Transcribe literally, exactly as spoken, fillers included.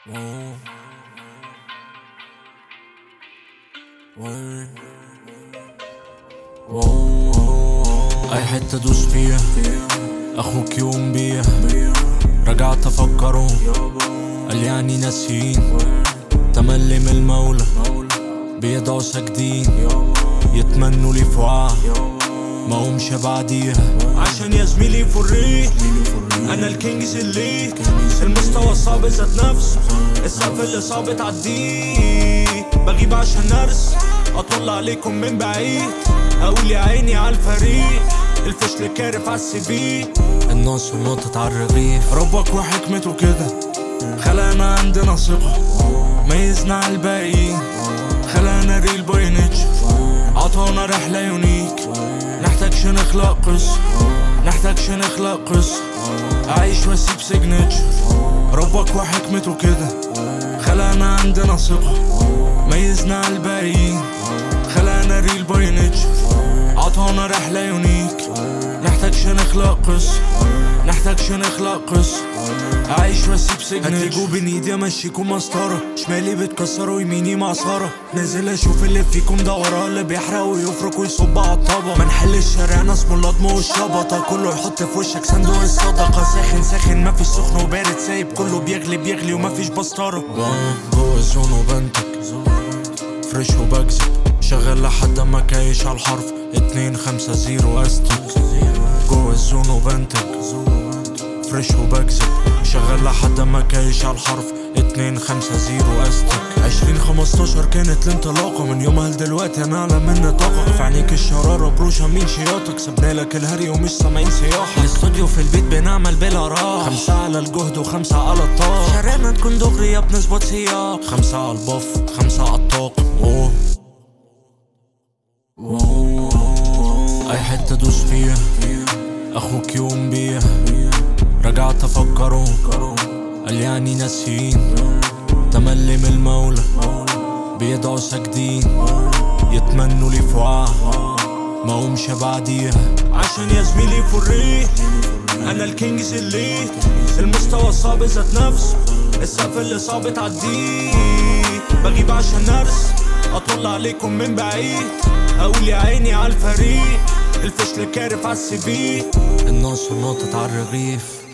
واو واو واو اي حتة دوس فيها، اخوك يوم بيها. رجعت افكره قال يعني ناسيين، تملي من المولى بيدعوا ساجدين، يتمنوا لي فقاعة ما قومش بعديها. عشان يا زميلي فريق انا الكينجز اللي المستوى الصعب ذات نفسه، السقف اللي صعب تعديه. بغيب عشان ارس اطل عليكم من بعيد، اقول يا عيني على الفريق الفشل كارف عالسي في. الناس نطت عالرغيف، ربك وحكمته كده خلقنا عندنا ثقة، ميزنا عالباقيين خلقنا ريل باي نيتشر، عطانا رحلة يونيك. نحتاجش نخلق قصة، نحتاجش نخلق قصة، أعيش واسيب سيجنتشر. ربك وحكمته كده خلقنا عندنا ثقة، ميزنا عالباقيين خلقنا ريل باي نيتشر، عطانا رحلة يونيك. نحتاجش نخلق قصة، نحتاجش نخلق قصة، أعيش واسيب سيجنتشر. هتيجوا بين ايدي امشيكم مسطرة، شمالي بتكسروا يميني معصرة. نازل اشوف اللي فيكم ده وراه، اللي بيحرق ويفرك ويصب عالطبق. منحل الشارع ناس من الهضم والشبطة، كله يحط في وشك صندوق الصدقة. ساخن ساخن مفيش سخن وبارد سايب، كله بيغلي بيغلي ومفيش بسطرة. جوه الزون وبنتك فريش وبكذب، شغال لحد ما كايش عالحرف. اتنين خمسة زيرو استك، جوه الزون وبنتك فريش وبكذب، شغال لحد ما كايش عالحرف. اتنين خمسة زيرو استك. عشرين خمستاشر كانت الانطلاقة، من يومها لدلوقتي انا اعلى مني طاقة. في عينيك الشرارة بروشة مين شياطك، سبنالك الهري ومش سامعين سياحة. الاستوديو في البيت بنعمل بلا راحة، خمسة على الجهد وخمسة على الطاقة. شارعنا تكون دغرية بنظبط سياق، خمسة على البف خمسة على الطاقة. اوه واو اي حتة دوس فيها، اخوك يوم بيها. رجعت افكره قال يعني ناسيين، تملي من المولى بيدعوا ساجدين، يتمنوا لي فقاعة ما قومش بعديها. عشان يا زميلي فريق انا الكينجز اللي المستوى الصعب ذات نفسه، السقف اللي صعب تعديه. بغيب عشان ارس اطل عليكم من بعيد، اقول يا عيني على الفريق الفشل كارف عالسي في. الناس نطت عالرغيف.